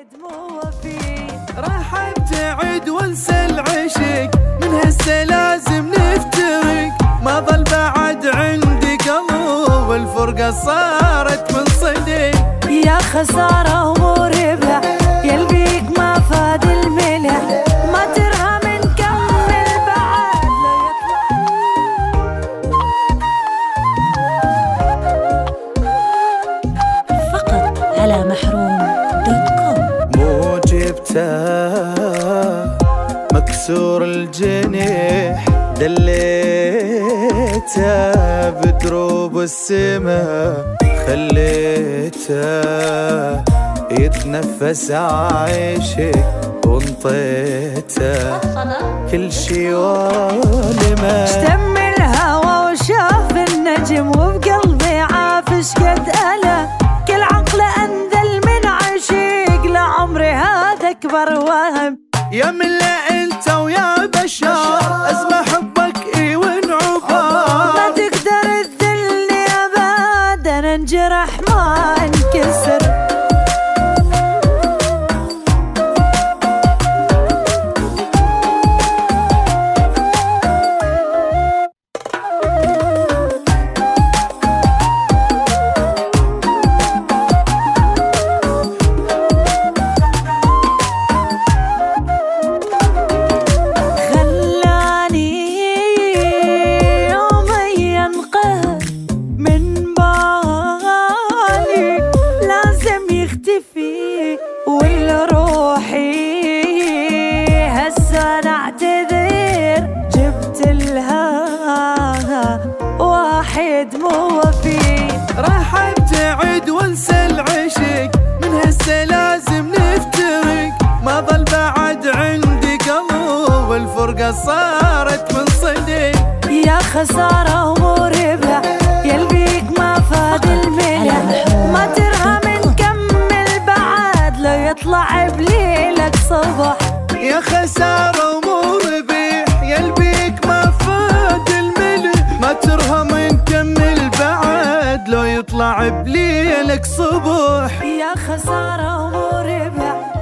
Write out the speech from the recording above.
واحد مو وفي راح ابتعد وانسى العشق، من هسه لازم نفترق، ما ظل بعد عندي قلب والفرقة صارت من صدق. يا خسارة ومربح يلبيك ما فاد الملح، ما ترها نكمل بعد فقط على محروم.com. مو جبته مكسور الجنيح، دليته بدروب السما، خليته يتنفس عايشك وانطيته كل شي والما. اشتم الهوى وشاف النجم وبقلبي عافش قد أله، كل عقله أنذل من عشيق، لعمري هذا أكبر وهم. يا ملا انت ويا بشر ازمة حبك اي ونعبار، ما تقدر تذلني ابدا، انجرح ما انكسر. والروحي هسه نعتذر، جبت لها واحد مو وفي. راح ابتعد وانسى العشق، من هسه لازم نفترق، ما ظل بعد عندي قلب والفرقة صارت من صدق. يا خسارة ومربح يلبيك ما فاد الملح، ما ترها نكمل بعد لو يطلع بليلك صبح. يا خسارة ومربح يلبيك ما فاد الملح، ما ترهم نكمل بعد لو يطلع بليلك صبح. يا خسارة ومربح